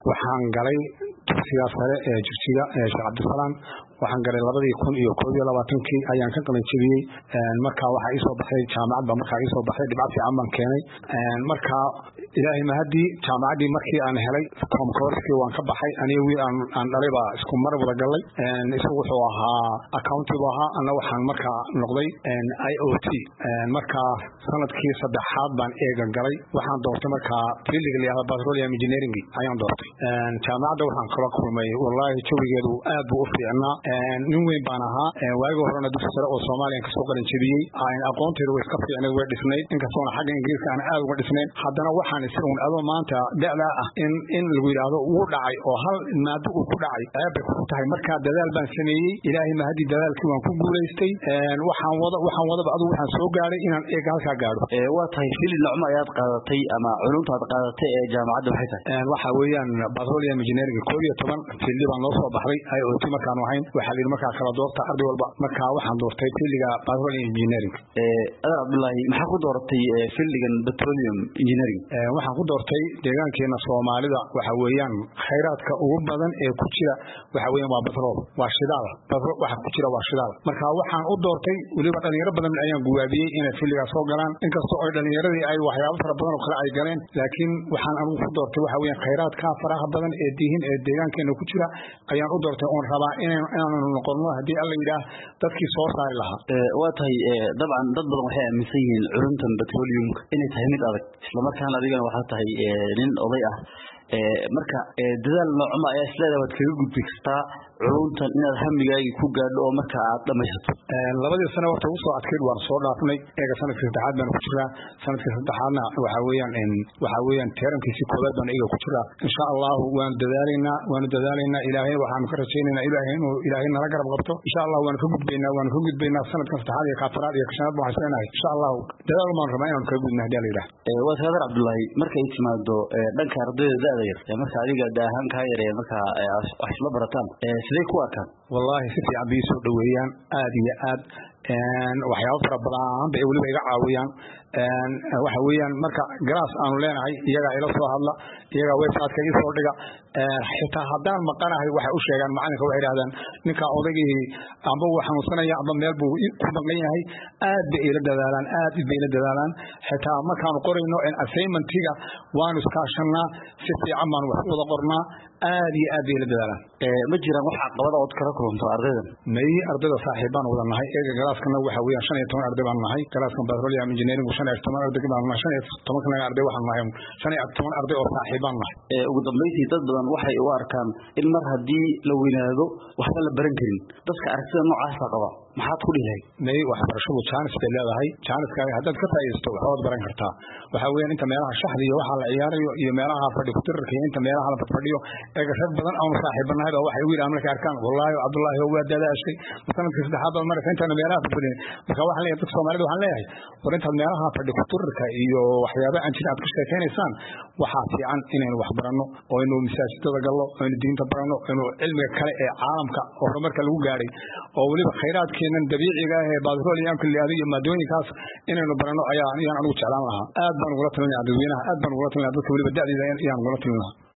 waxaan galay dugsiga sare ee Jigjiga ee Sheekh Cabdisalaam waxaan galay 2021 ayaan ka qalin jabiyay marka waxa ii soo baxay jaamacadda marka ii soo baxay dhibco fiican baan keenay marka ilaahay mahadi jaamacadii markii aan helay koomkoorskii waan ka baxay aniga wiil aan dhalay baa isku mar wada galay isagu wuxuu ahaa accountant ana waxaan marka noqday IoT marka sanadkii saddexaad baan eega galay waxaan doortay marka fiildiga la petroleum engineering ayaan doortay jaamacadda waxaan kala kulmay wallahi jawigeedu aad buu u fiicnaa nin weyn baan ahaa waaga horena dugsi sare oo Soomaaliya ka soo qalin jabiyay aan aqoonteedu way iska fiicnay way dhisnayd inkastoo xagga Ingiriiska aan aad uga dhisnayn haddana waxaan isagu adoo maanta da'da ah in lagu yiraahdo uu dhacay oo hal maado uu ku dhacay aad bay ku tahay marka dadaal baan sameeyay ilaahay mahadi dadaalkii waan ku guuleystay waxaan wada adigu waxaan soo gaaray inaan eeg halka gaaro waa tahay fil nocma ayaad qaadatay ama culumtaad qaadatay ee jaamacadda waxay tahay waxa weeyaan petroleum engineering 12 fiildi baan loo soo baxday IoT markaan waxaan waxa la markaa kala doorta arday walba marka waxaan doortay fiildiga petroleum engineering Abdullahi maxaa ku dooratay fiildigan petroleum engineering waxaan ku doortay deegaankeena Soomaalida waxa weeyaan khayraadka ugu badan ee ku jira waxa weeyaan waa petrol waa shidaal petrol waxa ku jira waa shidaal marka waxaan u doortay waliba dhalinyaro badan ayaan guwaabiyay inay fiildiga soo galaan inkastoo ay dhalinyaradii ay waxyaabo fara badan oo kale ay galeen laakiin waxaan anigu ku doortay waxa weeyaan khayraadka faraha badan ee diin ee deegaankeena ku jira ayaan u doortay oo rabaa inaan noqono hadii alla yiraahdo dadkii soo saari lahaa waa tahay dabcan dad badan waxay aaminsan yihiin culumtan petroleum inay tahay mid adag isla markaana adigana waxa tahay nin oday ah marka dadaal noocma ayaa isleedahay waad kaga gudbi kartaa culumtan inaad hamigaaga ku gaadho oo marka aad dhamaysato labadii sano waqti ugu soo adkeyd waan soo dhaafnay eega sanadkii saddexaad baan ku jiraa sanadkii saddexaadna waxa weeyaan teerankiisii koowaad baan iga ku jiraa insha Allah waan dadaalaynaa ilaahay waxaan ka rajaynaynaa ilaahay nala garab qabto insha Allah waan ka gudbaynaa sanadkan saddexaad iyo kaafaraad iyo shanaad baan haysanaa insha Allah dadaal maan rabaa inaan ka gudbino hadii la yiraahdo waa Sadar Abdullahi markay timaado dhanka ardayda yar marka adiga daahan ka yar marka wax la barataan sidee ku arkaan wallahi si fiican bay soo dhaweeyaan aad iyo aad waxyaabo fara badan bay waliba iga caawiyaan waxa weeyaan marka garaas aanu leenahay iyaga ila soo hadla iyaga website-ka ii soo dhiga xitaa haddaan maqanahay waxay u sheegaan macalinka waxay yiraahdaan ninka odagii amba uu xanuunsanaya amba meel buu ku maqan yahay aad bay ila dadaalaan xitaa markaan qorayno assignment-iga waan iskaashanaa si fiican baan wax wada qornaa aad iyo aad bay ila dadaalaan ma jiraan wax caqabado oo kala kulanto ardaydan ardayda saaxiibaan wada nahay eega galaaskana waxa weeyaan 15 arday baan nahay galaaskan petroleum engineering 15 arday baan nahay 15 arday waxaan nahay 15 arday oo saaxiibaan nahay ugu dambeyntii dad badan waxay u arkaan in mar hadii la weynaado waxba la baran karin dadka aragtida noocaas qaba maxaad ku dhihay waxbarashadu chance bay leedahay chance-kaaga haddaad ka faa'iideysto waxaad baran kartaa waxa weeyaan inta meelaha shaxda iyo waxa la ciyaarayo iyo meelaha fadhi ku tirarka inta meelaha la fadhiyo eega rag badan oo saaxiibanahay waxay u yiraahdaan marka arkaan wallahi Abdullahi waa dadaashay sanadkii saddexaad oo marka inta meelaha fadhiyo marka waxa leeyahay dadka Soomaaliyeed waxaan leeyahay war inta meelaha fadhi ku tirarka iyo waxyaabo aan jira aad ka sheekaynaysaan waxa fiican inaynu wax barano oo inuu masaajidada gallo oo inuu diinta barano inuu cilmiga kale ee caalamka oo marka lagu gaaray oo waliba khayraadkeenan dabiiciga ah ee petroleum-ka iyo maadooyinkaas inaynu barano ayaan anigu jeclaan lahaa aad baan ugu la talinayaa dadweynaha aad baan ugu la talinayaa dadka waliba da'diisa ayaan ugu la talinayaa